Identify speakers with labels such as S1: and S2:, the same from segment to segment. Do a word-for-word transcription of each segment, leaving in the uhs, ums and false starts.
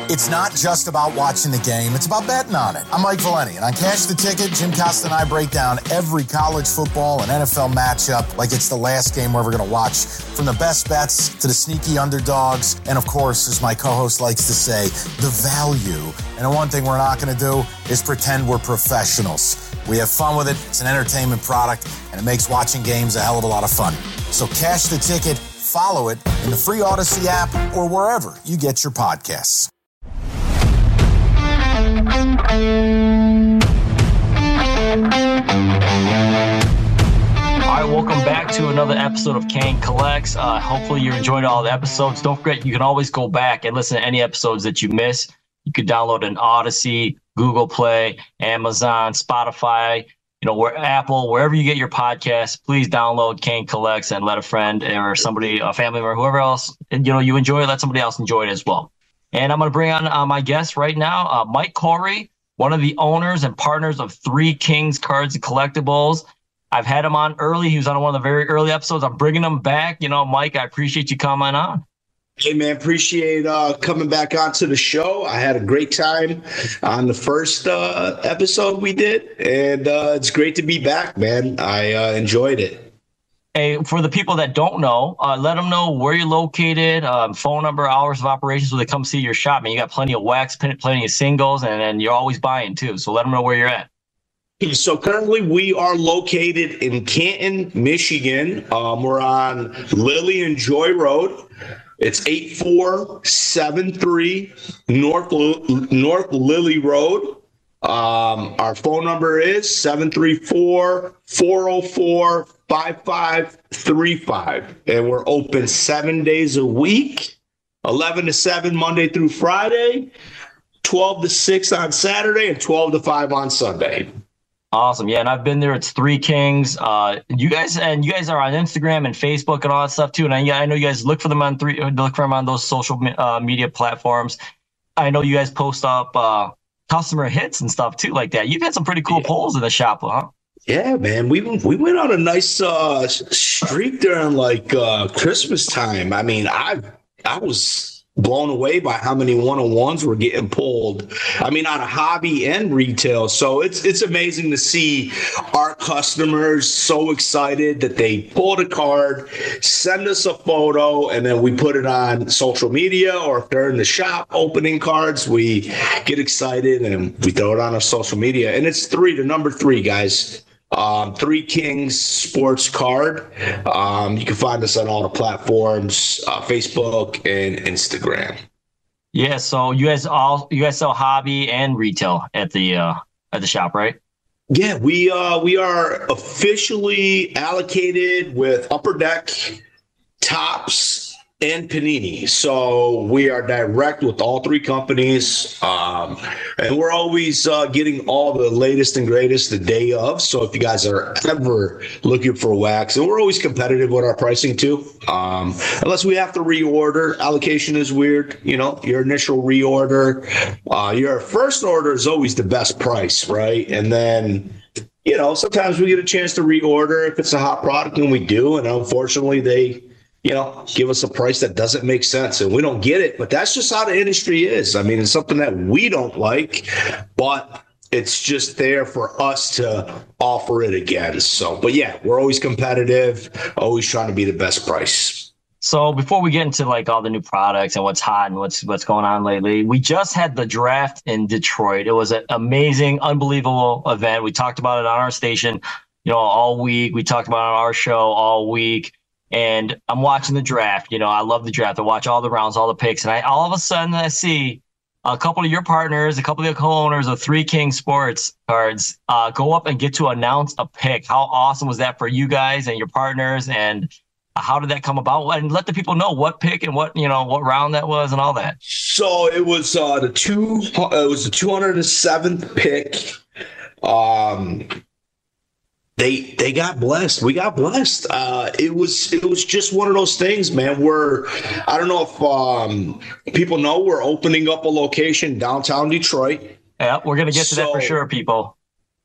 S1: It's not just about watching the game, it's about betting on it. I'm Mike Valeni, and on Cash the Ticket, Jim Costa and I break down every college football and N F L matchup like it's the last game we're ever going to watch, from the best bets to the sneaky underdogs, and of course, as my co-host likes to say, the value. And the one thing we're not going to do is pretend we're professionals. We have fun with it, it's an entertainment product, and it makes watching games a hell of a lot of fun. So Cash the Ticket, follow it in the free Odyssey app or wherever you get your podcasts.
S2: All right, welcome back to another episode of Kane Collects. Uh, hopefully you're enjoying all the episodes. Don't forget, you can always go back and listen to any episodes that you miss. You could download an Odyssey, Google Play, Amazon, Spotify, you know, where Apple, wherever you get your podcasts. Please download Kane Collects and let a friend or somebody, a family member, whoever else, you know, you enjoy it, let somebody else enjoy it as well. And I'm going to bring on uh, my guest right now, uh, Mike Corey, one of the owners and partners of Three Kings Cards and Collectibles. I've had him on early. He was on one of the very early episodes. I'm bringing him back. You know, Mike, I appreciate you coming on.
S3: Hey, man, appreciate uh, coming back onto the show. I had a great time on the first uh, episode we did, and uh, it's great to be back, man. I uh, enjoyed it.
S2: Hey, for the people that don't know, uh, let them know where you're located, um, phone number, hours of operations, so they come see your shop. Man, you got plenty of wax, plenty of singles, and, and you're always buying too. So let them know where you're at.
S3: So currently we are located in Canton, Michigan. Um, we're on Lily and Joy Road. It's eight four seven three North North Lily Road. Um, our phone number is seven three four, four zero four, five five three five. And we're open seven days a week, eleven to seven Monday through Friday, twelve to six on Saturday, and twelve to five on Sunday.
S2: Awesome. Yeah, and I've been there. It's Three Kings. Uh, you guys and you guys are on Instagram and Facebook and all that stuff too. And I, yeah, I know you guys look for them on three. Look for them on those social uh, media platforms. I know you guys post up uh, customer hits and stuff too, like that. You've had some pretty cool yeah. polls in the shop, huh?
S3: Yeah, man. We we went on a nice uh, streak during like uh, Christmas time. I mean, I I was blown away by how many one-on-ones were getting pulled. I mean, out of hobby and retail. So it's it's amazing to see our customers so excited that they pull the card, send us a photo, and then we put it on social media, or if they're in the shop opening cards, we get excited and we throw it on our social media. And it's three, the number three, guys. Um, Three Kings Sports Card. Um, you can find us on all the platforms, uh, Facebook and Instagram.
S2: Yeah, so you guys all you guys sell hobby and retail at the uh, at the shop, right?
S3: Yeah, we uh, we are officially allocated with Upper Deck, Topps, and Panini. So we are direct with all three companies, um, and we're always uh, getting all the latest and greatest the day of. So if you guys are ever looking for wax, and we're always competitive with our pricing too, um, unless we have to reorder. Allocation is weird. You know, your initial reorder, uh, your first order is always the best price, right? And then, you know, sometimes we get a chance to reorder if it's a hot product, and we do. And unfortunately, they you know, give us a price that doesn't make sense, and we don't get it. But that's just how the industry is. I mean, it's something that we don't like, but it's just there for us to offer it again. So, but yeah, we're always competitive, always trying to be the best price.
S2: So before we get into like all the new products and what's hot and what's what's going on lately, we just had the draft in Detroit. It was an amazing, unbelievable event. We talked about it on our station, you know, all week. We talked about it on our show all week. And I'm watching the draft. You know, I love the draft. I watch all the rounds, all the picks. And I all of a sudden I see a couple of your partners, a couple of the co-owners of Three Kings Sports Cards uh, go up and get to announce a pick. How awesome was that for you guys and your partners? And how did that come about? And let the people know what pick and what, you know, what round that was and all that.
S3: So it was uh, the two, it was the two hundred seventh pick. Um, They they got blessed. We got blessed. Uh, it was it was just one of those things, man. We're I don't know if um, people know we're opening up a location downtown Detroit.
S2: Yeah, we're gonna get to so, that for sure, people.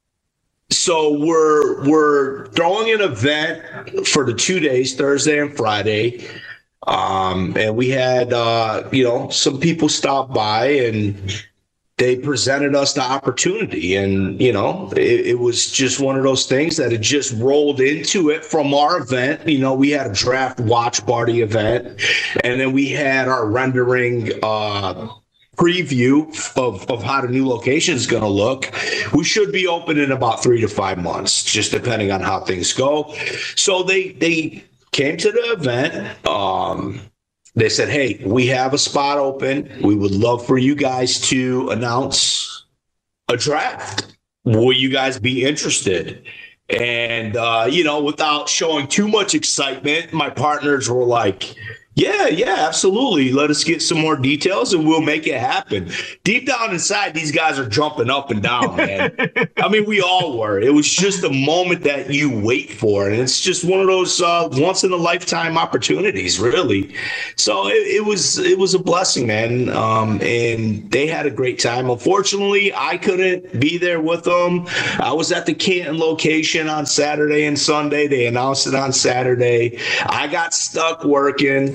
S3: So we're we're throwing an event for the two days, Thursday and Friday. Um, and we had, uh, you know, some people stop by and they presented us the opportunity. And, you know, it, it was just one of those things that had just rolled into it from our event. You know, we had a draft watch party event, and then we had our rendering uh, preview of, of how the new location is going to look. We should be open in about three to five months, just depending on how things go. So they, they came to the event. Um, They said, hey, we have a spot open. We would love for you guys to announce a draft. Will you guys be interested? And, uh, you know, without showing too much excitement, my partners were like, yeah, yeah, absolutely. Let us get some more details and we'll make it happen. Deep down inside, these guys are jumping up and down, man. I mean, we all were. It was just a moment that you wait for. And it's just one of those uh, once in a lifetime opportunities, really. So it, it was it was a blessing, man. Um, and they had a great time. Unfortunately, I couldn't be there with them. I was at the Canton location on Saturday and Sunday. They announced it on Saturday. I got stuck working.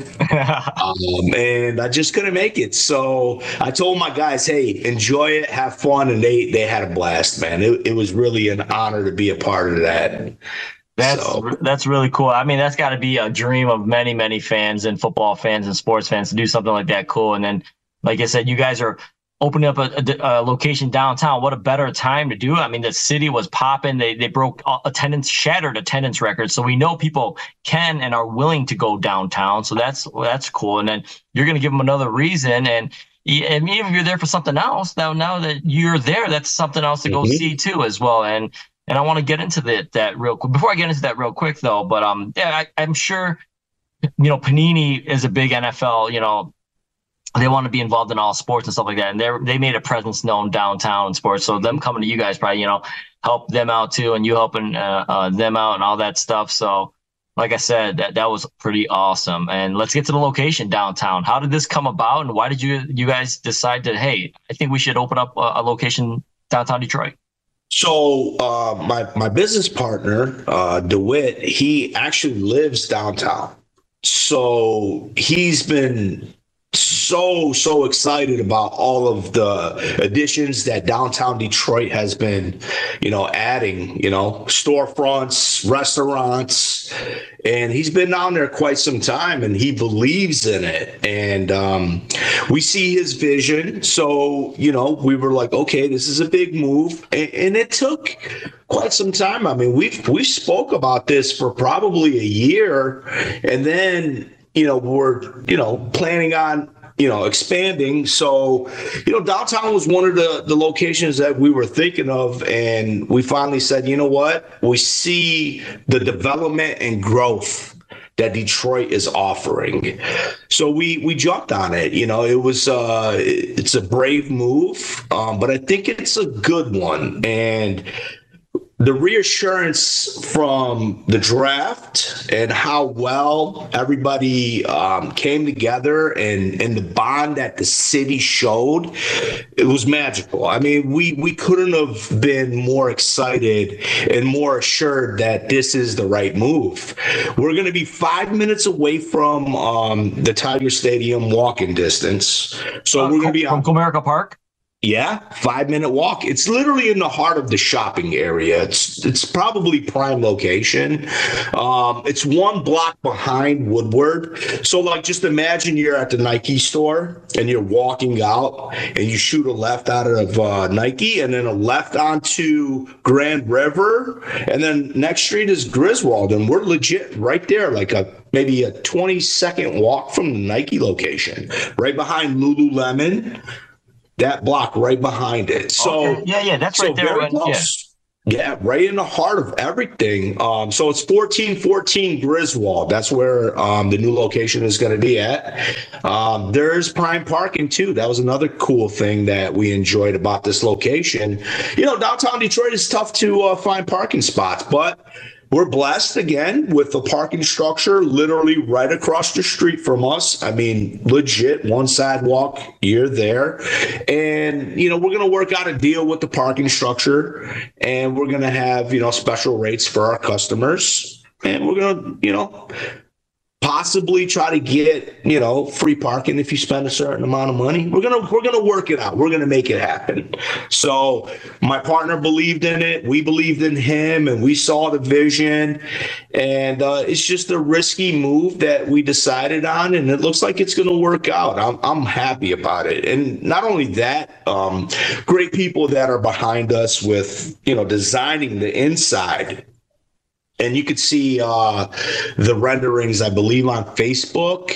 S3: um, and I just couldn't make it. So I told my guys, hey, enjoy it, have fun. And they they had a blast, man. It, it was really an honor to be a part of that.
S2: That's
S3: so.
S2: that's really cool. I mean, that's got to be a dream of many, many fans and football fans and sports fans to do something like that cool. And then, like I said, you guys are opening up a, a, a location downtown. What a better time to do it. I mean, the city was popping. They they broke attendance, shattered attendance records. So we know people can and are willing to go downtown. So that's that's cool. And then you're going to give them another reason. And, and even if you're there for something else, now now that you're there, that's something else to go mm-hmm. see too as well. And and I want to get into that that real quick. Before I get into that real quick though, but um, yeah, I, I'm sure you know Panini is a big N F L, you know. They want to be involved in all sports and stuff like that. And they they made a presence known downtown in sports. So them coming to you guys probably, you know, help them out too. And you helping uh, uh, them out and all that stuff. So like I said, that, that was pretty awesome. And let's get to the location downtown. How did this come about? And why did you you guys decide to, hey, I think we should open up a, a location downtown Detroit?
S3: So uh, my, my business partner, uh, DeWitt, he actually lives downtown. So he's been so, so excited about all of the additions that downtown Detroit has been, you know, adding, you know, storefronts, restaurants, and he's been down there quite some time and he believes in it. And um, we see his vision. So, you know, we were like, okay, this is a big move. And, and it took quite some time. I mean, we've, we spoke about this for probably a year, and then you know, we're, you know, planning on, you know, expanding. So, you know, downtown was one of the, the locations that we were thinking of. And we finally said, you know what, we see the development and growth that Detroit is offering. So we we jumped on it. You know, it was uh, it's a brave move, um, but I think it's a good one. And the reassurance from the draft and how well everybody um, came together and, and the bond that the city showed, it was magical. I mean, we, we couldn't have been more excited and more assured that this is the right move. We're going to be five minutes away from um, the Tiger Stadium walking distance. So uh, we're going to be
S2: on from Comerica Park.
S3: Yeah, five minute walk. It's literally in the heart of the shopping area. It's it's probably prime location. Um, it's one block behind Woodward. So like, just imagine you're at the Nike store and you're walking out and you shoot a left out of uh, Nike and then a left onto Grand River. And then next street is Griswold. And we're legit right there, like a maybe a twenty second walk from the Nike location, right behind Lululemon. That block right behind it. So
S2: okay. yeah, yeah, that's so right there.
S3: Very close. Yeah. yeah, right in the heart of everything. Um, so it's fourteen fourteen Griswold. That's where um, the new location is going to be at. Um, there's prime parking too. That was another cool thing that we enjoyed about this location. You know, downtown Detroit is tough to uh, find parking spots, but we're blessed again with the parking structure literally right across the street from us. I mean, legit, one sidewalk, you're there. And, you know, we're going to work out a deal with the parking structure, and we're going to have, you know, special rates for our customers. And we're going to, you know, possibly try to get, you know, free parking if you spend a certain amount of money. We're gonna we're gonna work it out. We're gonna make it happen. So my partner believed in it. We believed in him, and we saw the vision. And uh, it's just a risky move that we decided on, and it looks like it's gonna work out. I'm I'm happy about it. And not only that, um, great people that are behind us with, you know, designing the inside. And you could see uh, the renderings, I believe, on Facebook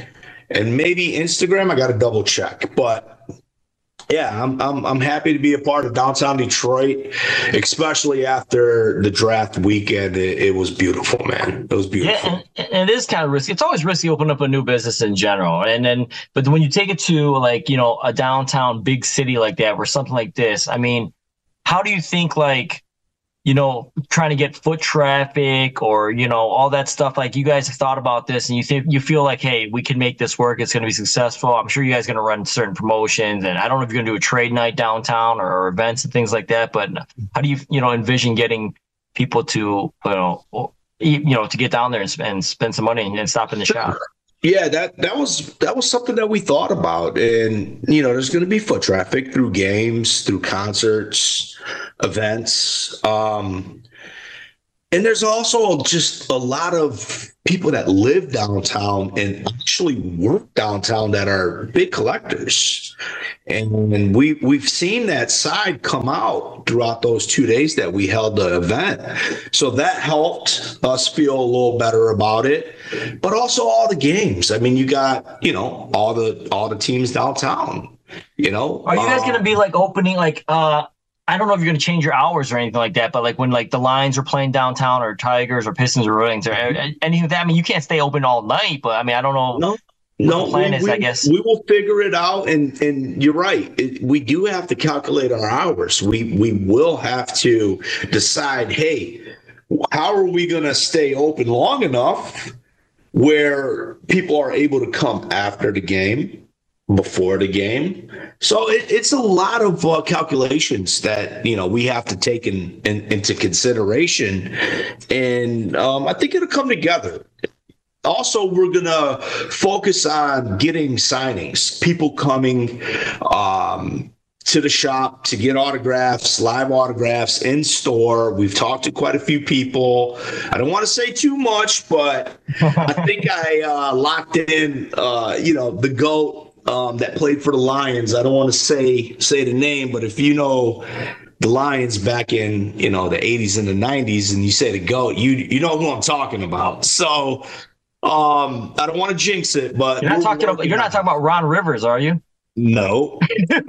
S3: and maybe Instagram. I got to double check. But yeah, I'm, I'm I'm happy to be a part of downtown Detroit, especially after the draft weekend. It, it was beautiful, man. It was beautiful.
S2: Yeah, and, and it is kind of risky. It's always risky opening up a new business in general. And then, but when you take it to like, you know, a downtown big city like that or something like this, I mean, how do you think like, you know, trying to get foot traffic or, you know, all that stuff, like you guys have thought about this and you think you feel like, hey, we can make this work. It's going to be successful. I'm sure you guys are going to run certain promotions, and I don't know if you're going to do a trade night downtown or, or events and things like that. But how do you, you know, envision getting people to, you know, you know, to get down there and spend, and spend some money and stop in the
S3: Sure.
S2: shop?
S3: Yeah, that that was that was something that we thought about. And, you know, there's going to be foot traffic through games, through concerts, events. Um, and there's also just a lot of people that live downtown and actually work downtown that are big collectors. And we, we've seen that side come out throughout those two days that we held the event. So that helped us feel a little better about it. But also all the games. I mean, you got, you know, all the all the teams downtown, you know.
S2: Are you guys
S3: um,
S2: going to be like opening like uh I don't know if you're going to change your hours or anything like that, but like when like the Lions are playing downtown or Tigers or Pistons or Wings or anything like that, I mean, you can't stay open all night, but I mean, I don't know.
S3: No,
S2: what
S3: no,
S2: the plan
S3: we,
S2: is,
S3: we,
S2: I guess.
S3: we will figure it out. And and you're right. It, we do have to calculate our hours. We we will have to decide, hey, how are we going to stay open long enough where people are able to come after the game, before the game. So it, it's a lot of uh, calculations that, you know, we have to take in, in, into consideration. And um, I think it'll come together. Also, we're going to focus on getting signings, people coming um, to the shop to get autographs, live autographs in store. We've talked to quite a few people. I don't want to say too much, but I think I uh, locked in, uh, you know, the GOAT um, that played for the Lions. I don't want to say say the name, but if you know the Lions back in, you know, the eighties and the nineties, and you say the GOAT, you you know who I'm talking about. So um, I don't want to jinx it, but
S2: you're not talking about you're not talking about Ron Rivers, are you?
S3: No.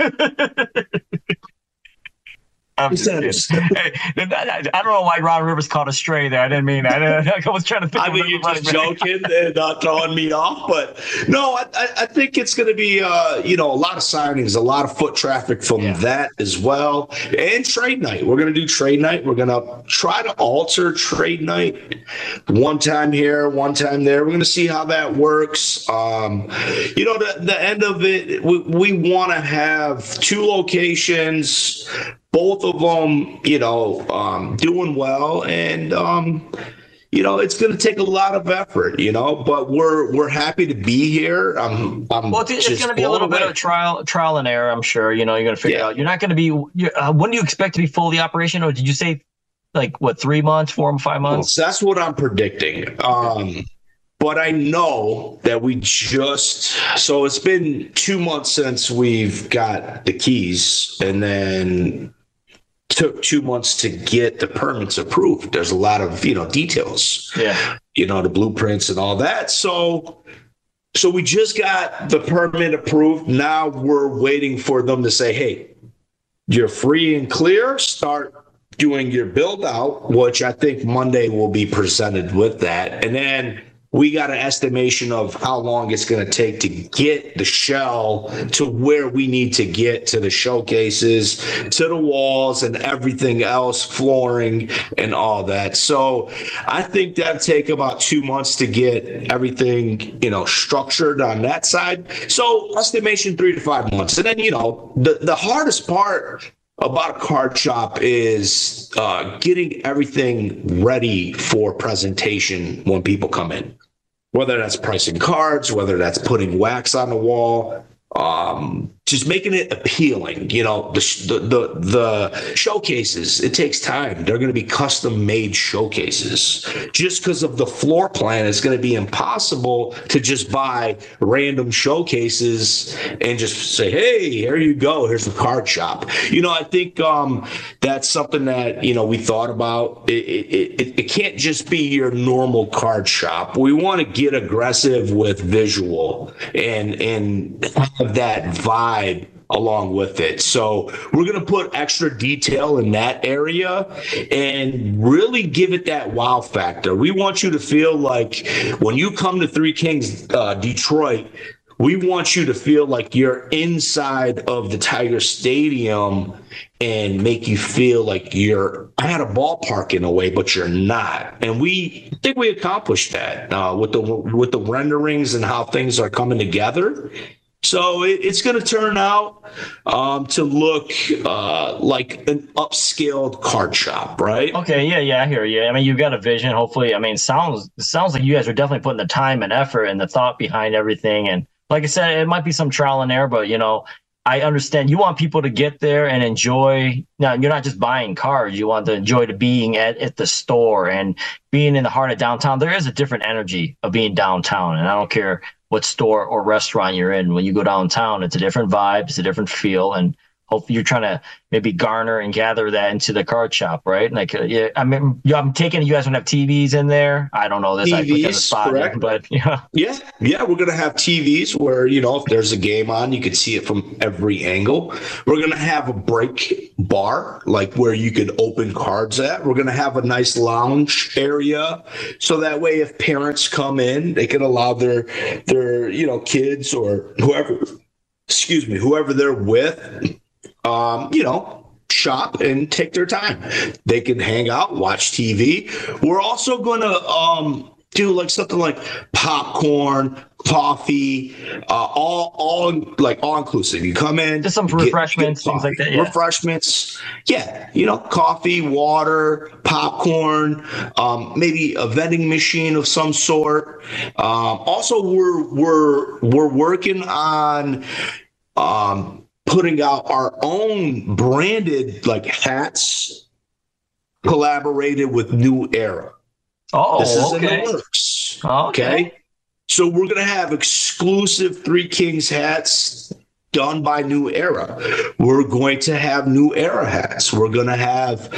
S2: I'm just kidding. Hey, I don't know why Ron Rivers caught a stray there. I didn't mean that. I was trying to think.
S3: I mean, you're just joking and not throwing me off, but no, I, I think it's going to be, uh, you know, a lot of signings, a lot of foot traffic from yeah. that as well, and trade night. We're going to do trade night. We're going to try to alter trade night, one time here, one time there. We're going to see how that works. Um, you know, the the end of it, we we want to have two locations. Both of them, you know, um, doing well, and um, you know, it's going to take a lot of effort, you know. But we're we're happy to be here. I'm, I'm
S2: well, it's, it's going to be a little away. bit of trial trial and error. I'm sure. You know, you're going to figure yeah. it out. You're not going to be. Uh, when do you expect to be fully operational? Or did you say like what three months, four, five months?
S3: Well, that's what I'm predicting. Um, But I know that we just, so it's been two months since we've got the keys, and then took two months to get the permits approved. There's a lot of, you know, details,
S2: yeah,
S3: you know, the blueprints and all that. So, so we just got the permit approved. Now we're waiting for them to say, hey, you're free and clear. Start doing your build out, which I think Monday will be presented with that. And then we got an estimation of how long it's going to take to get the shell to where we need to get to the showcases, to the walls and everything else, flooring and all that. So I think that'll take about two months to get everything, you know, structured on that side. So estimation three to five months. And then, you know, the, the hardest part about a card shop is uh, getting everything ready for presentation when people come in. whether that's pricing cards, whether that's putting wax on the wall, um, just making it appealing. You know, the, the the the showcases, it takes time. They're going to be custom made showcases. Just because of the floor plan, it's going to be impossible to just buy random showcases and just say, hey, here you go, here's the card shop. You know, I think um, that's something that, you know, we thought about. It, it, it, it can't just be your normal card shop. We want to get aggressive with visual and and have that vibe along with it. So we're going to put extra detail in that area and really give it that wow factor. We want you to feel like when you come to Three Kings uh, Detroit, we want you to feel like you're inside of the Tiger Stadium and make you feel like you're at a ballpark in a way, but you're not. And we think we accomplished that uh, with the with the renderings and how things are coming together. So it, it's going to turn out um, to look uh, like an upscaled card shop, right?
S2: Okay, yeah, yeah, I hear you. I mean, you've got a vision. Hopefully, I mean, it sounds it sounds like you guys are definitely putting the time and effort and the thought behind everything. And like I said, it might be some trial and error, but you know, I understand you want people to get there and enjoy. Now, you're not just buying cards. You want to enjoy the being at, at the store and being in the heart of downtown. There is a different energy of being downtown, and I don't care what store or restaurant you're in. When you go downtown, it's a different vibe, it's a different feel, and hopefully you're trying to maybe garner and gather that into the card shop, right? Like, uh, yeah, I mean, yeah, I'm taking you guys don't have T Vs in there. I don't know this.
S3: T Vs,
S2: I put the spot
S3: correct.
S2: in, but yeah,
S3: yeah, yeah, we're gonna have T Vs where, you know, if there's a game on, you can see it from every angle. We're gonna have a break bar, like where you could open cards at. We're gonna have a nice lounge area, so that way if parents come in, they can allow their their you know kids or whoever, excuse me, whoever they're with. Um, you know, shop and take their time. They can hang out, watch T V. We're also going to um, do like something like popcorn, coffee, uh, all all like all inclusive. You come in,
S2: just some refreshments, get, get things like that. Yeah.
S3: Refreshments, yeah. You know, coffee, water, popcorn, um, maybe a vending machine of some sort. Um, also, we're we're we're working on. Um, putting out our own branded like hats collaborated with New Era.
S2: Oh,
S3: this is
S2: okay.
S3: in the works.
S2: Okay.
S3: okay. So we're going to have exclusive Three Kings hats done by New Era. We're going to have New Era hats. We're going to have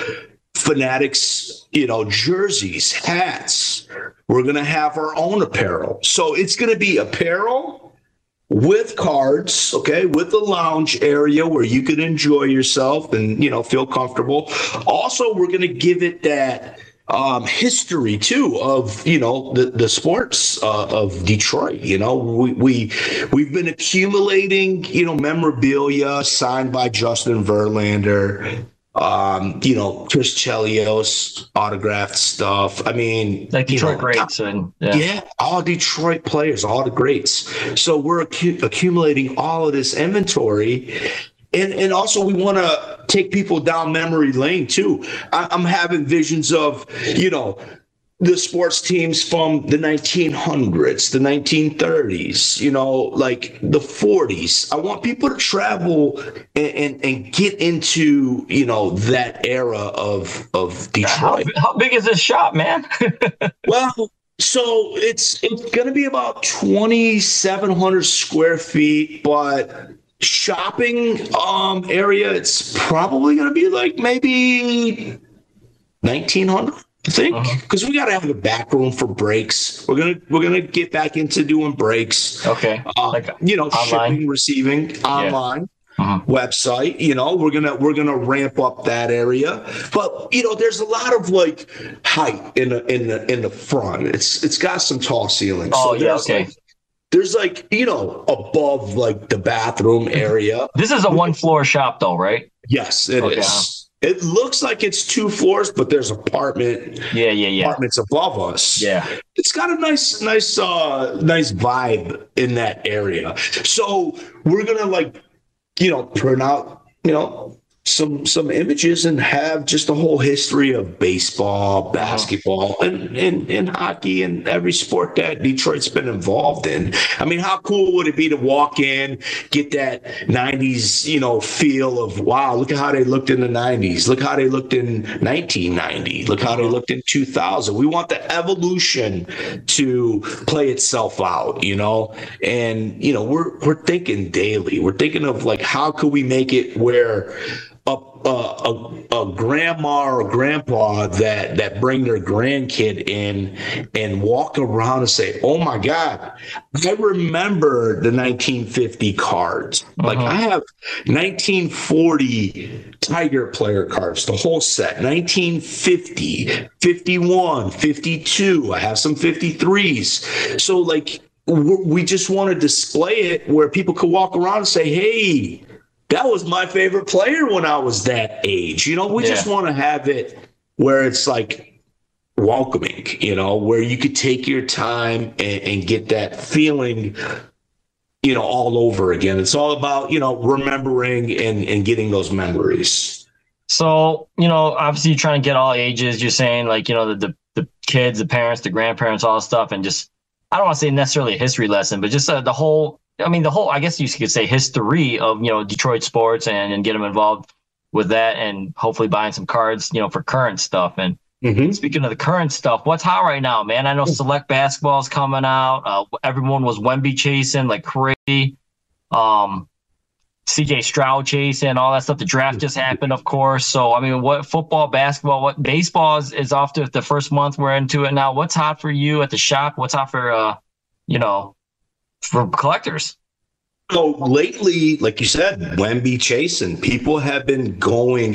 S3: Fanatics, you know, jerseys, hats. We're going to have our own apparel. So it's going to be apparel with cards, okay, with the lounge area where you can enjoy yourself and, you know, feel comfortable. Also, we're going to give it that um, history, too, of, you know, the, the sports uh, of Detroit. You know, we, we, we've been accumulating, you know, memorabilia signed by Justin Verlander, um, you know, Chris Chelios autographed stuff. I mean,
S2: like Detroit
S3: you know,
S2: greats and yeah.
S3: yeah, all Detroit players, all the greats. So we're accu- accumulating all of this inventory, and and also we want to take people down memory lane too. I, I'm having visions of, you know, the sports teams from the nineteen hundreds, the nineteen thirties, you know, like the forties. I want people to travel and, and, and get into, you know, that era of of Detroit.
S2: How, how big is this shop, man?
S3: Well, so it's it's going to be about twenty-seven hundred square feet, but shopping um area, it's probably going to be like maybe nineteen hundred. I think because uh-huh. we got to have a back room for breaks. We're gonna we're gonna get back into doing breaks.
S2: Okay,
S3: uh,
S2: like
S3: you know,
S2: online.
S3: shipping, receiving, online,
S2: yeah. uh-huh.
S3: website. You know, we're gonna we're gonna ramp up that area. But you know, there's a lot of like height in the in the in the front. It's it's got some tall ceilings.
S2: Oh
S3: so
S2: yeah, okay.
S3: Like, there's like, you know, above like the bathroom area.
S2: This is a one floor shop, though, right?
S3: Yes, it okay. is. It looks like it's two floors, but there's apartment.
S2: Yeah, yeah, yeah.
S3: Apartments above us.
S2: Yeah,
S3: it's got a nice, nice, uh, nice vibe in that area. So we're gonna like, you know, print out, you know, some some images and have just a whole history of baseball, basketball, and, and, and hockey and every sport that Detroit's been involved in. I mean, how cool would it be to walk in, get that nineties, you know, feel of, wow, look at how they looked in the nineties. Look how they looked in nineteen ninety. Look how they looked in two thousand. We want the evolution to play itself out, you know? And, you know, we're we're thinking daily. We're thinking of, like, how could we make it where A, a, a grandma or a grandpa that that bring their grandkid in and walk around and say, oh my God, I remember the nineteen fifty cards. Uh-huh. Like, I have nineteen forty Tiger player cards, the whole set, nineteen fifty, fifty-one, fifty-two. I have some fifty-threes. So, like, we just want to display it where people could walk around and say, hey, that was my favorite player when I was that age. You know, we yeah. just want to have it where it's like welcoming, you know, where you could take your time and, and get that feeling, you know, all over again. It's all about, you know, remembering and, and getting those memories.
S2: So, you know, obviously you're trying to get all ages. You're saying, like, you know, the, the, the kids, the parents, the grandparents, all that stuff. And just, I don't want to say necessarily a history lesson, but just uh, the whole, I mean, the whole, I guess you could say, history of, you know, Detroit sports and, and get them involved with that, and hopefully buying some cards, you know, for current stuff. And mm-hmm. speaking of the current stuff, what's hot right now, man? I know select basketball is coming out. Uh, everyone was Wemby chasing like crazy. Um, C J Stroud chasing, all that stuff. The draft just happened, of course. So, I mean, what football, basketball, what baseball is, is off to the first month we're into it now. What's hot for you at the shop? What's hot for, uh, you know, for collectors?
S3: So lately, like you said, Wemby chasing, people have been going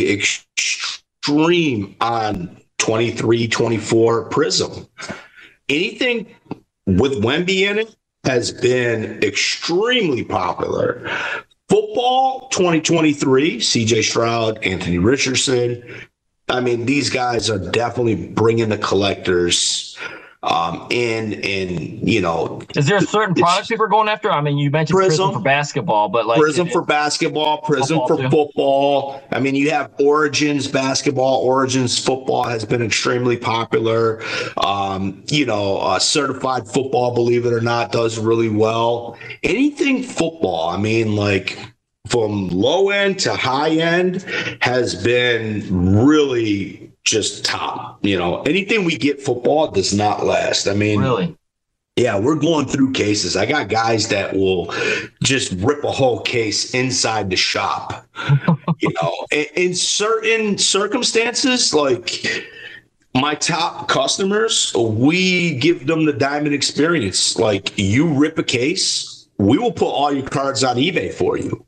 S3: extreme on twenty-three, twenty-four Prism. Anything with Wemby in it has been extremely popular. Football twenty twenty-three, C J Stroud, Anthony Richardson. I mean, these guys are definitely bringing the collectors Um, and, and, you know,
S2: is there a certain product people are going after? I mean, you mentioned Prism, Prism for basketball, but like
S3: Prism for basketball, Prism football for too. football. I mean, you have Origins basketball, Origins football has been extremely popular. Um, you know, uh, certified football, believe it or not, does really well. Anything football, I mean, like from low end to high end has been really just top. You know, anything we get football does not last. I mean,
S2: really?
S3: Yeah, we're going through cases. I got guys that will just rip a whole case inside the shop. You know, in, in certain circumstances, like my top customers, we give them the diamond experience. Like, you rip a case, we will put all your cards on eBay for you.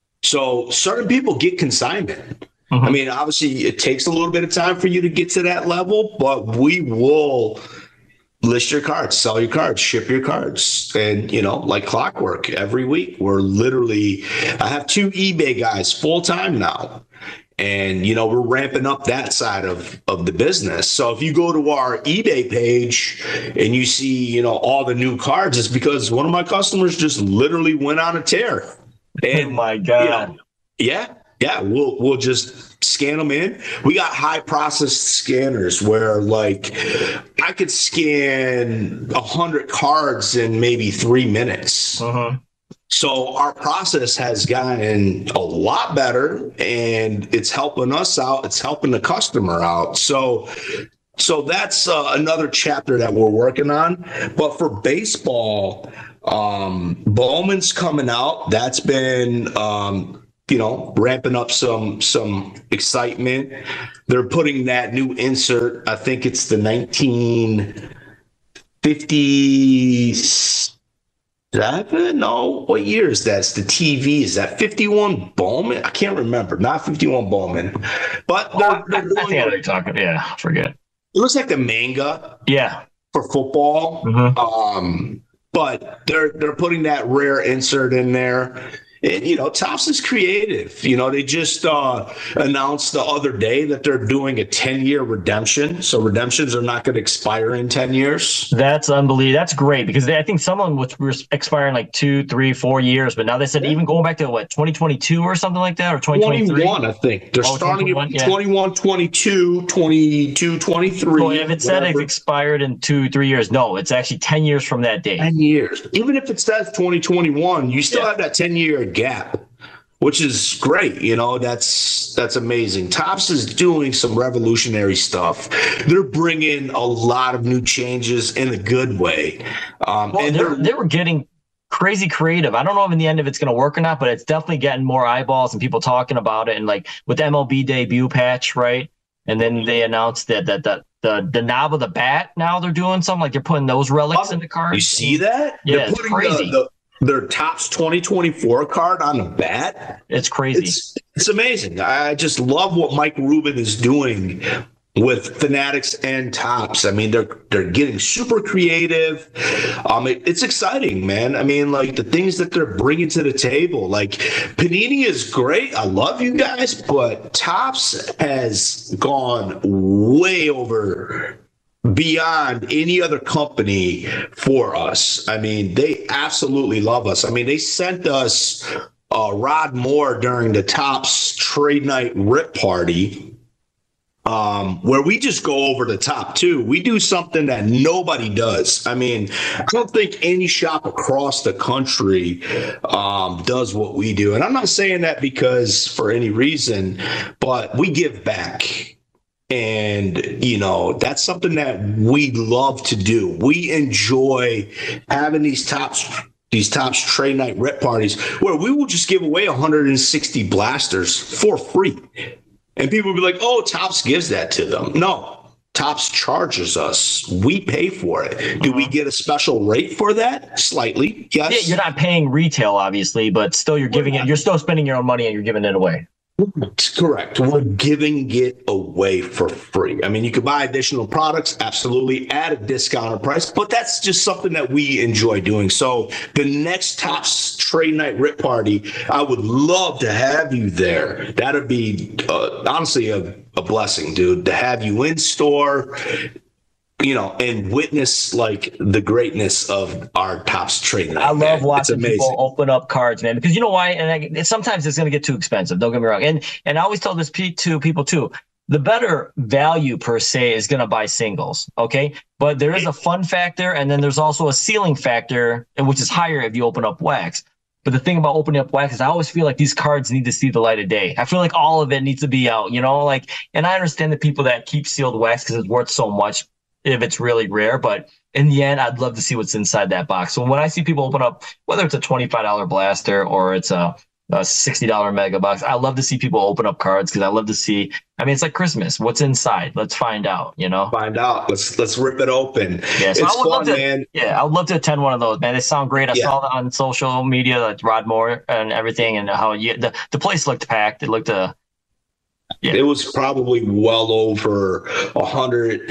S3: So certain people get consignment. Mm-hmm. I mean, obviously, it takes a little bit of time for you to get to that level, but we will list your cards, sell your cards, ship your cards. And, you know, like clockwork, every week, we're literally, I have two eBay guys full time now. And, you know, we're ramping up that side of, of the business. So if you go to our eBay page and you see, you know, all the new cards, it's because one of my customers just literally went on a tear. And,
S2: oh my God.
S3: You know, yeah. Yeah, we'll we'll just scan them in. We got high processed scanners where, like, I could scan a hundred cards in maybe three minutes. Uh-huh. So our process has gotten a lot better, and it's helping us out. It's helping the customer out. So, so that's uh, another chapter that we're working on. But for baseball, um, Bowman's coming out. That's been um, you know, ramping up some some excitement. They're putting that new insert. I think it's the nineteen fifty-seven. No, what year is that? It's the T V. Is that fifty-one Bowman? I can't remember. Not fifty-one Bowman, but they're, they're
S2: I think they're talking. Yeah, forget. It
S3: looks like the manga.
S2: Yeah,
S3: for football. Mm-hmm. Um, but they're they're putting that rare insert in there. And, you know, Topps is creative. You know, they just uh, announced the other day that they're doing a ten-year redemption. So redemptions are not going to expire in ten years.
S2: That's unbelievable. That's great because they, I think some of them was, were expiring like two, three, four years. But now they said yeah. even going back to, what, twenty twenty-two or something like that, or twenty twenty-three?
S3: twenty-one, I think. They're oh, starting at yeah. twenty-one, twenty-two, twenty-two, twenty-three.
S2: Well, if it said it expired in two, three years, no, it's actually ten years from that date.
S3: ten years. Even if it says twenty twenty-one, you still yeah. have that ten-year gap, which is great. You know, that's that's amazing. Topps is doing some revolutionary stuff. They're bringing a lot of new changes in a good way. Um,
S2: well,
S3: and
S2: they're, they were getting crazy creative. I don't know if in the end if it's going to work or not, but it's definitely getting more eyeballs and people talking about it. And like with the M L B debut patch, right? And then they announced that that the the, the knob of the bat, now they're doing something like they're putting those relics oh, in the cards.
S3: You see that?
S2: Yeah,
S3: they're
S2: it's
S3: putting
S2: crazy.
S3: The, the, their Topps twenty twenty-four card on the bat.
S2: It's crazy.
S3: It's, it's amazing. I just love what Mike Rubin is doing with Fanatics and Topps. I mean, they're they're getting super creative. Um, it, it's exciting, man. I mean, like the things that they're bringing to the table. Like Panini is great. I love you guys, but Topps has gone way over beyond any other company for us. I mean, they absolutely love us. I mean, they sent us uh, Rod Moore during the Topps Trade Night Rip Party, um, where we just go over the top too. We do something that nobody does. I mean, I don't think any shop across the country um, does what we do. And I'm not saying that because for any reason, but we give back. And, you know, that's something that we love to do. We enjoy having these Topps these Topps Trade Night Rip parties where we will just give away one hundred sixty blasters for free. And people will be like, oh, Topps gives that to them. No, Topps charges us. We pay for it. Do we get a special rate for that? Slightly, yes.
S2: Yeah, you're not paying retail, obviously, but still you're giving it. You're still spending your own money and you're giving it away.
S3: Correct. We're giving it away for free. I mean, you could buy additional products, absolutely, at a discounted price, but that's just something that we enjoy doing. So the next Topps Trade Night Rip Party, I would love to have you there. That'd be uh, honestly a, a blessing, dude, to have you in store, you know, and witness like the greatness of our Topps Trade Night.
S2: I love watching people open up cards, man, because you know why? And I, sometimes it's going to get too expensive. Don't get me wrong. And and I always tell this to people too. The better value per se is going to buy singles, okay? But there is a fun factor, and then there's also a ceiling factor, which is higher if you open up wax. But the thing about opening up wax is I always feel like these cards need to see the light of day. I feel like all of it needs to be out, you know? Like, and I understand the people that keep sealed wax because it's worth so much if it's really rare, but in the end, I'd love to see what's inside that box. So when I see people open up, whether it's a twenty-five dollars blaster or it's a, a sixty dollars mega box, I love to see people open up cards because I love to see, I mean, it's like Christmas. What's inside? Let's find out, you know?
S3: Find out. Let's let's rip it open.
S2: Yeah, so
S3: it's
S2: I would
S3: fun,
S2: love to,
S3: man.
S2: Yeah, I would love to attend one of those, man. They sound great. I
S3: yeah.
S2: saw that on social media, like Rod Moore and everything, and how you, the, the place looked packed. It looked, uh,
S3: yeah. It was probably well over one hundred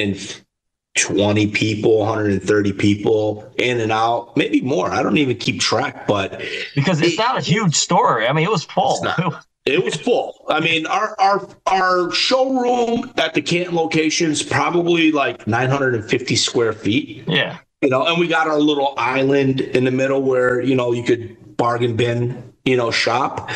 S3: twenty people, one hundred thirty people in and out, maybe more. I don't even keep track, but
S2: because it's it, not a huge store. I mean, it was full.
S3: It was full. I mean, our our our showroom at the Canton location is probably like nine hundred fifty square feet.
S2: Yeah.
S3: You know, and we got our little island in the middle where, you know, you could bargain bin, you know, shop.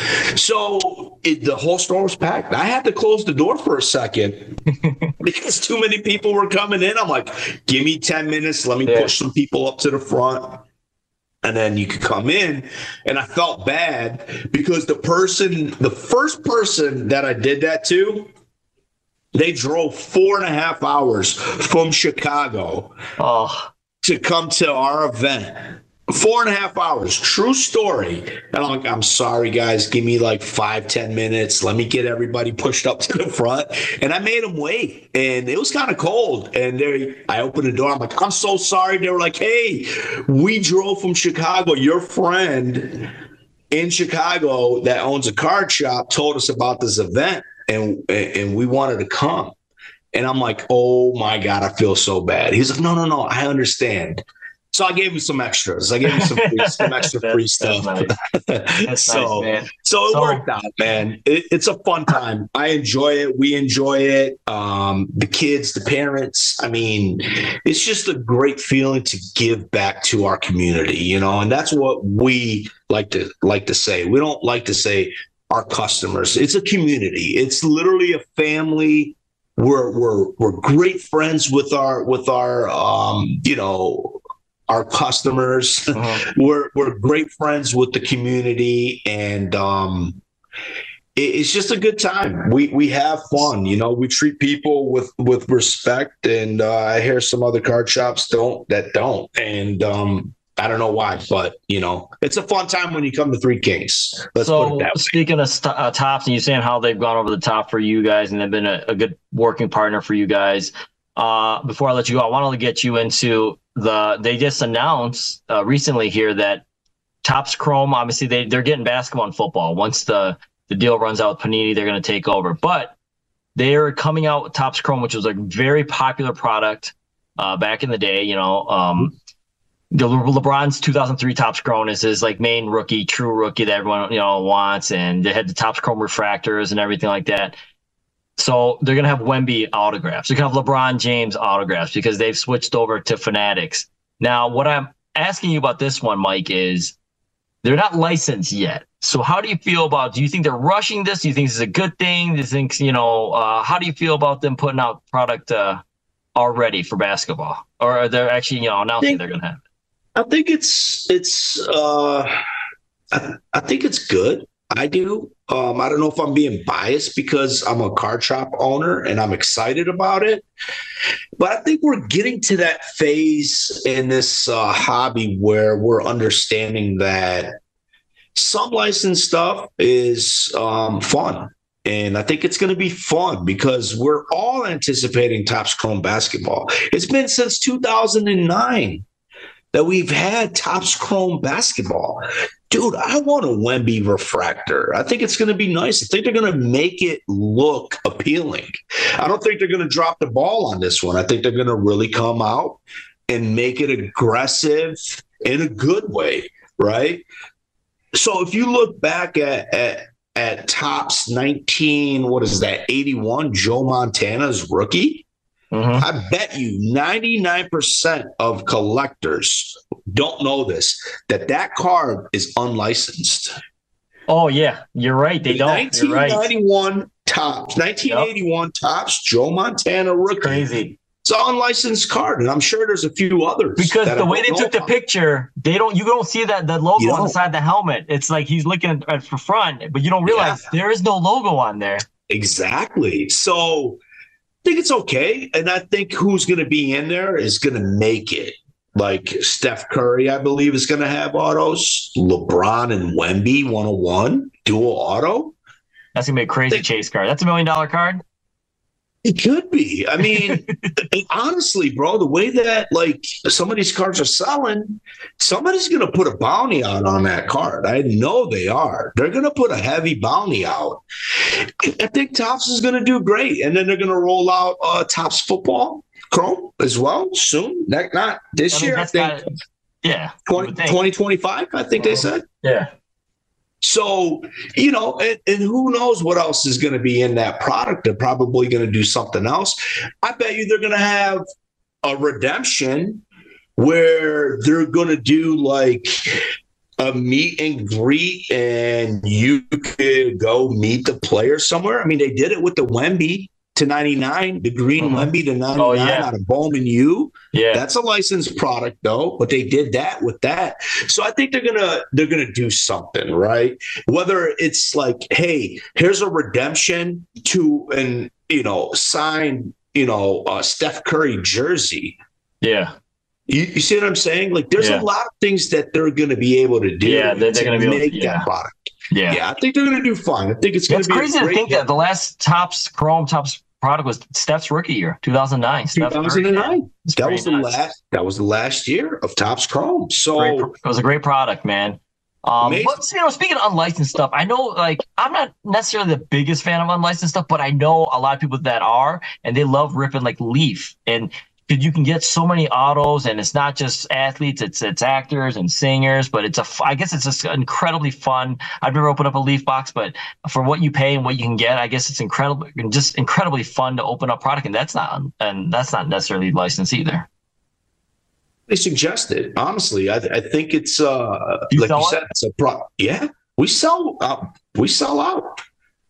S3: So it, the whole store was packed. I had to close the door for a second because too many people were coming in. I'm like, give me ten minutes. Let me yeah. push some people up to the front. And then you could come in. And I felt bad because the person, the first person that I did that to, they drove four and a half hours from Chicago
S2: oh.
S3: to come to our event. Four and a half hours. True story. And I'm like, I'm sorry, guys. Give me like five, ten minutes. Let me get everybody pushed up to the front. And I made them wait. And it was kind of cold. And they, I opened the door. I'm like, I'm so sorry. They were like, hey, we drove from Chicago. Your friend in Chicago that owns a card shop told us about this event. And, and we wanted to come. And I'm like, oh, my God, I feel so bad. He's like, no, no, no. I understand. So I gave him some extras. I gave him some, free, some extra free stuff.
S2: That's nice. That's
S3: so,
S2: nice, man.
S3: so it
S2: So-
S3: worked out, man. It, it's a fun time. I enjoy it. We enjoy it. Um, the kids, the parents. I mean, it's just a great feeling to give back to our community, you know. And that's what we like to like to say. We don't like to say our customers. It's a community. It's literally a family. We're we're we're great friends with our with our um, you know. our customers.
S2: Uh-huh.
S3: we're we're great friends with the community, and um, it, it's just a good time. We we have fun, you know. We treat people with with respect, and uh, I hear some other card shops don't that don't, and um, I don't know why, but you know, it's a fun time when you come to Three Kings. Let's put
S2: so
S3: it that way.
S2: speaking of st- uh, Tops, and you're saying how they've gone over the top for you guys, and they've been a, a good working partner for you guys. Uh, before I let you go, I wanted to get you into the. They just announced uh, recently here that Topps Chrome. Obviously, they they're getting basketball and football. Once the the deal runs out with Panini, they're going to take over. But they're coming out with Topps Chrome, which was a very popular product uh, back in the day. You know, um, the Le- LeBron's two thousand three Topps Chrome is his like main rookie, true rookie that everyone you know wants, and they had the Topps Chrome refractors and everything like that. So they're going to have Wemby autographs. They're going to have LeBron James autographs because they've switched over to Fanatics. Now, what I'm asking you about this one, Mike, is they're not licensed yet. So how do you feel about, do you think they're rushing this? Do you think this is a good thing? Do you think, you know, uh, how do you feel about them putting out product uh, already for basketball? Or are they actually, you know, announcing
S3: think-
S2: they're going to have it?
S3: I think it's it's uh, I, I think it's good. I do. Um, I don't know if I'm being biased because I'm a card shop owner and I'm excited about it. But I think we're getting to that phase in this uh, hobby where we're understanding that some licensed stuff is um, fun. And I think it's going to be fun because we're all anticipating Topps Chrome basketball. It's been since two thousand nine that we've had Topps Chrome basketball. Dude, I want a Wemby refractor. I think it's going to be nice. I think they're going to make it look appealing. I don't think they're going to drop the ball on this one. I think they're going to really come out and make it aggressive in a good way, right? So if you look back at at, at Topps nineteen, what is that, eighty-one, Joe Montana's rookie,
S2: Mm-hmm.
S3: I bet you ninety-nine percent of collectors don't know this, that that card is unlicensed.
S2: Oh, yeah, you're right. They don't. You're right.
S3: nineteen ninety-one Topps, nineteen eighty-one yep. Topps, Joe Montana rookie.
S2: Crazy.
S3: It's an unlicensed card, and I'm sure there's a few others.
S2: Because the way they took the picture, they don't. You don't see that the logo on the side of the helmet. It's like he's looking at the front, but you don't realize yeah. there is no logo on there.
S3: Exactly. So I think it's okay, and I think who's going to be in there is going to make it. Like Steph Curry, I believe, is going to have autos. LeBron and Wemby, one oh one, dual auto.
S2: That's going to be a crazy think, chase card. That's a million dollar card?
S3: It could be. I mean, honestly, bro, the way that like some of these cards are selling, somebody's going to put a bounty out on that card. I know they are. They're going to put a heavy bounty out. I think Topps is going to do great, and then they're going to roll out uh, Topps football Chrome as well soon. Not, not this I mean, year, I think. Gotta,
S2: yeah.
S3: twenty twenty-five, I think they said.
S2: Yeah.
S3: So, you know, and, and who knows what else is going to be in that product. They're probably going to do something else. I bet you they're going to have a redemption where they're going to do like a meet and greet and you could go meet the player somewhere. I mean, they did it with the Wemby to ninety-nine, the green mm-hmm. Wemby to ninety-nine oh, yeah. out of Bowman U.
S2: Yeah,
S3: that's a licensed product though, but they did that with that. So I think they're gonna they're gonna do something, right? Whether it's like, hey, here's a redemption to an you know sign you know uh, Steph Curry jersey.
S2: Yeah.
S3: You, you see what I'm saying? Like, there's
S2: yeah.
S3: a lot of things that they're going to be able to do.
S2: Yeah, they're, they're going to be
S3: make
S2: able to, yeah.
S3: that product.
S2: Yeah,
S3: yeah, I think they're going to do fine. I think it's going to be.
S2: It's crazy to think that the last Topps Chrome Topps product was Steph's rookie year, two thousand nine.
S3: two thousand nine. That was the nuts. last. That was the last year of Topps Chrome. So
S2: great, it was a great product, man. Um, but you know, speaking of unlicensed stuff, I know like I'm not necessarily the biggest fan of unlicensed stuff, but I know a lot of people that are, and they love ripping like Leaf and. because you can get so many autos, and it's not just athletes, it's it's actors and singers, but it's a, I guess it's just incredibly fun. I've never opened up a Leaf box, but for what you pay and what you can get, I guess it's incredible, just incredibly fun to open up product, and that's not, and that's not necessarily licensed either.
S3: They suggest it. Honestly, I, I think it's uh, you like you said, it? it's a pro. Yeah, we sell. Uh, we sell out.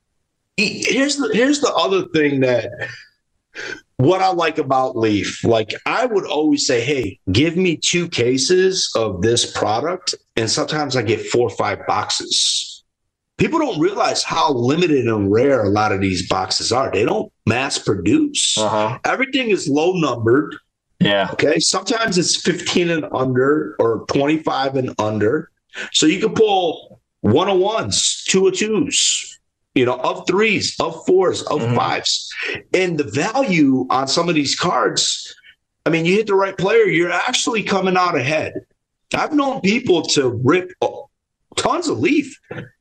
S3: Here's the here's the other thing that. What I like about Leaf, like I would always say, hey, give me two cases of this product. And sometimes I get four or five boxes. People don't realize how limited and rare a lot of these boxes are. They don't mass produce. Uh-huh. Everything is low numbered.
S2: Yeah.
S3: Okay. Sometimes it's fifteen and under or twenty-five and under. So you can pull one oh ones, two oh twos. You know, of threes, of fours, of mm-hmm. fives. And the value on some of these cards, I mean, you hit the right player, you're actually coming out ahead. I've known people to rip tons of Leaf,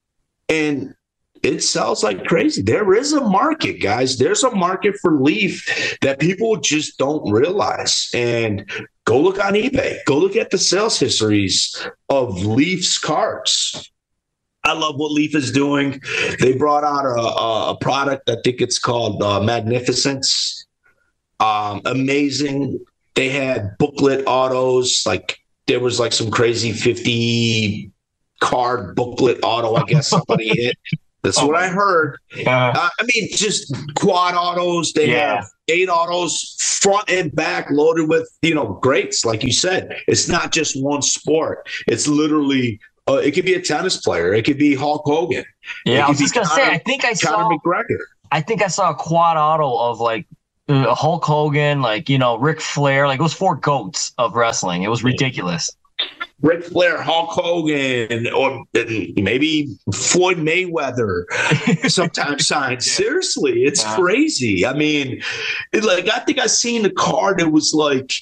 S3: and it sells like crazy. There is a market, guys. There's a market for Leaf that people just don't realize. And go look on eBay. Go look at the sales histories of Leaf's cards. I love what Leaf is doing. They brought out a, a product, I think it's called uh, Magnificence. Um, amazing. They had booklet autos. Like there was like some crazy fifty card booklet auto, I guess somebody hit. That's oh. what I heard. Uh, uh, I mean, just quad autos. They yeah. have eight autos, front and back, loaded with, you know, greats. Like you said, it's not just one sport. It's literally Uh, it could be a tennis player. It could be Hulk Hogan.
S2: Yeah, I was just gonna Conor, say. I think I saw
S3: Conor McGregor.
S2: I think I saw a quad auto of like uh, Hulk Hogan, like you know Ric Flair. Like it was four goats of wrestling. It was ridiculous.
S3: Ric Flair, Hulk Hogan, or maybe Floyd Mayweather. Sometimes signed. Seriously, it's yeah. crazy. I mean, it, like I think I seen the card. It was like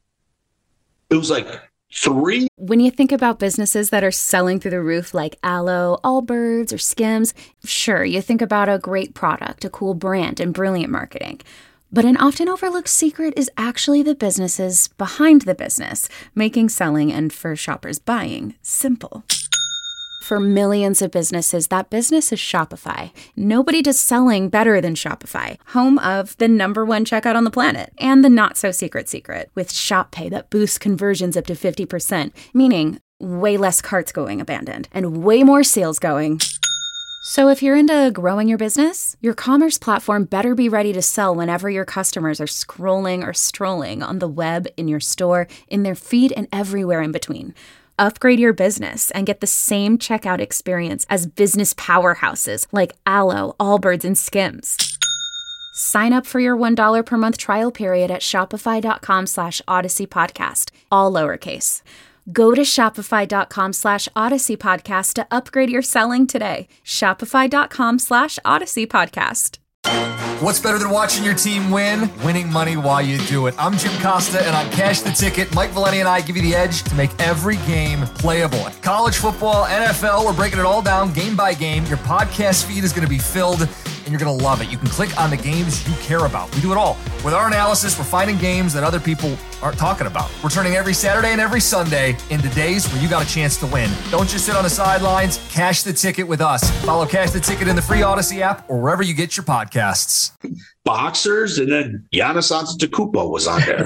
S3: it was like. Three.
S4: When you think about businesses that are selling through the roof like Aloe, Allbirds, or Skims, sure, you think about a great product, a cool brand, and brilliant marketing. But an often overlooked secret is actually the businesses behind the business, making selling and for shoppers buying simple. For millions of businesses, that business is Shopify. Nobody does selling better than Shopify, home of the number one checkout on the planet, and the not-so-secret secret, with Shop Pay that boosts conversions up to fifty percent, meaning way less carts going abandoned, and way more sales going. So if you're into growing your business, your commerce platform better be ready to sell whenever your customers are scrolling or strolling on the web, in your store, in their feed, and everywhere in between. Upgrade your business and get the same checkout experience as business powerhouses like Aloe, Allbirds, and Skims. Sign up for your one dollar per month trial period at shopify.com slash Odyssey Podcast, all lowercase. Go to shopify.com slash Odyssey Podcast to upgrade your selling today. Shopify.com slash Odyssey Podcast.
S5: What's better than watching your team win? Winning money while you do it. I'm Jim Costa, and on Cash the Ticket, Mike Valeni and I give you the edge to make every game playable. College football, N F L, we're breaking it all down game by game. Your podcast feed is going to be filled, and you're going to love it. You can click on the games you care about. We do it all. With our analysis, we're finding games that other people aren't talking about. We're turning every Saturday and every Sunday into days where you got a chance to win. Don't just sit on the sidelines. Cash the Ticket with us. Follow Cash the Ticket in the free Odyssey app or wherever you get your podcasts.
S3: Boxers, and then Giannis Antetokounmpo was on there.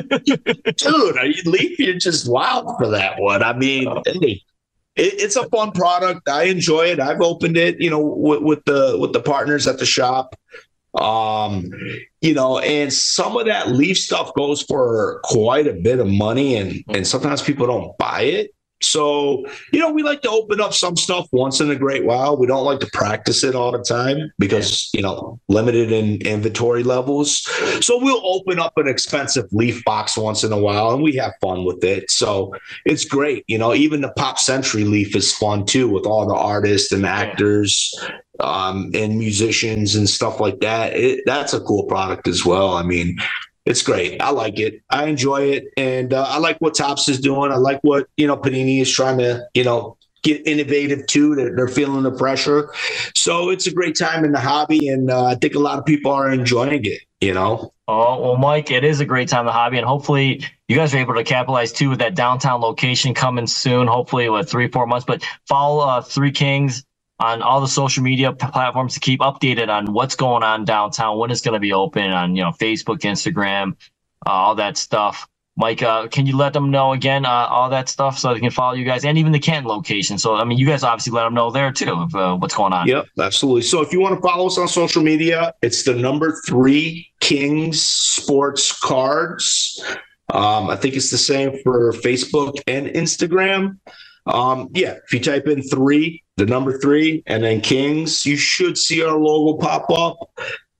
S3: Dude, are you Leaf? You're just wild for that one. I mean, oh. hey, it, it's a fun product. I enjoy it. I've opened it, you know, with, with the with the partners at the shop. Um, you know, and some of that Leaf stuff goes for quite a bit of money, and and sometimes people don't buy it. So, you know, we like to open up some stuff once in a great while. We don't like to practice it all the time because, you know, limited in inventory levels. So we'll open up an expensive Leaf box once in a while, and we have fun with it. So it's great. You know, even the Pop Century Leaf is fun too, with all the artists and actors um, and musicians and stuff like that. It, that's a cool product as well. I mean, it's great. I like it. I enjoy it. And uh, I like what Topps is doing. I like what, you know, Panini is trying to, you know, get innovative too. They're, they're feeling the pressure. So it's a great time in the hobby, and uh, I think a lot of people are enjoying it, you know?
S2: Oh, well, Mike, it is a great time in the hobby, and hopefully you guys are able to capitalize too with that downtown location coming soon, hopefully with three, four months. But follow uh, Three Kings on all the social media platforms to keep updated on what's going on downtown, when it's going to be open on, you know, Facebook, Instagram, uh, all that stuff. Mike, uh, can you let them know again, uh, all that stuff, so they can follow you guys, and even the Canton location? So, I mean, you guys obviously let them know there too of uh, what's going on.
S3: Yep, absolutely. So if you want to follow us on social media, it's the number three Kings Sports Cards. Um, I think it's the same for Facebook and Instagram. Um, yeah, if you type in three, the number three, and then Kings, you should see our logo pop up.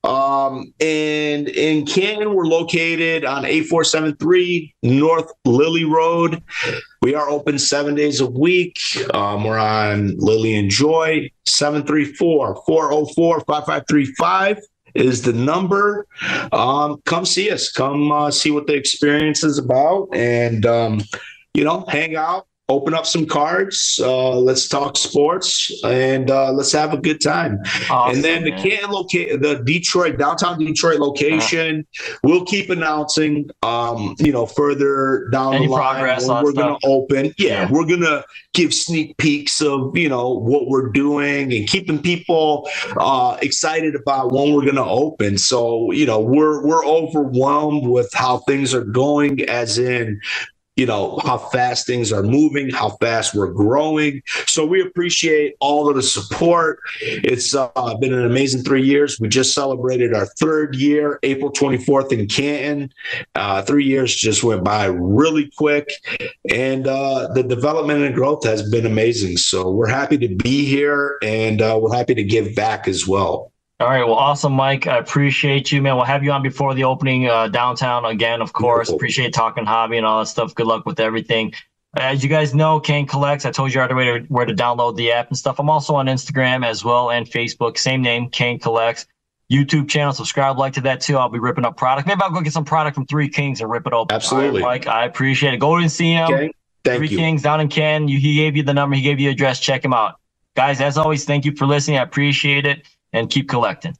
S3: Um, and in Canton, we're located on eight four seven three North Lily Road. We are open seven days a week. Um, we're on Lily and Joy. seven three four, four oh four, five five three five is the number. Um, come see us. Come uh, see what the experience is about, and, um, you know, hang out. Open up some cards. Uh, let's talk sports, and uh, let's have a good time. Awesome, and then the Canton location, the Detroit, downtown Detroit location, uh-huh. we'll keep announcing, um, you know, further down
S2: Any
S3: the line
S2: progress
S3: when
S2: on
S3: we're going to open. Yeah,
S2: yeah,
S3: we're going to give sneak peeks of, you know, what we're doing and keeping people uh, excited about when we're going to open. So, you know, we're we're overwhelmed with how things are going, as in, you know, how fast things are moving, how fast we're growing. So we appreciate all of the support. It's uh, been an amazing three years. We just celebrated our third year, April twenty-fourth in Canton. Uh, three years just went by really quick. And uh, the development and growth has been amazing. So we're happy to be here, and uh, we're happy to give back as well.
S2: All right. Well, awesome, Mike. I appreciate you, man. We'll have you on before the opening uh, downtown again, of course. Cool. Appreciate talking hobby and all that stuff. Good luck with everything. As you guys know, Kane Collects, I told you right away where to download the app and stuff. I'm also on Instagram as well and Facebook. Same name, Kane Collects. YouTube channel, subscribe, like to that too. I'll be ripping up product. Maybe I'll go get some product from Three Kings and rip it open.
S3: Absolutely.
S2: Right, Mike, I appreciate it. Go and see him.
S3: Okay. Thank
S2: Three
S3: you.
S2: Kings down in Canton. You, he gave you the number. He gave you the address. Check him out. Guys, as always, thank you for listening. I appreciate it. And keep collecting.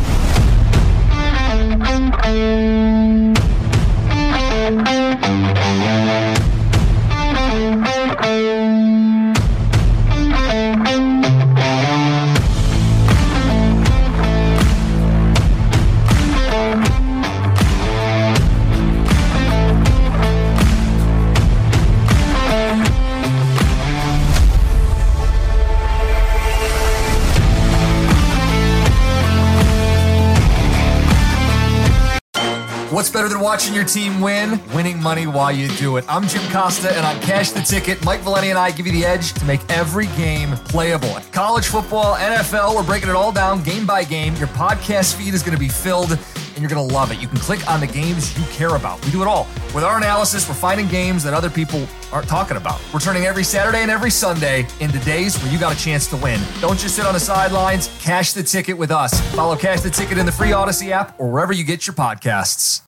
S5: What's better than watching your team win? Winning money while you do it. I'm Jim Costa, and on Cash the Ticket, Mike Valeni and I give you the edge to make every game playable. College football, N F L, we're breaking it all down game by game. Your podcast feed is going to be filled, and you're going to love it. You can click on the games you care about. We do it all. With our analysis, we're finding games that other people aren't talking about. We're turning every Saturday and every Sunday into days where you got a chance to win. Don't just sit on the sidelines. Cash the Ticket with us. Follow Cash the Ticket in the free Odyssey app or wherever you get your podcasts.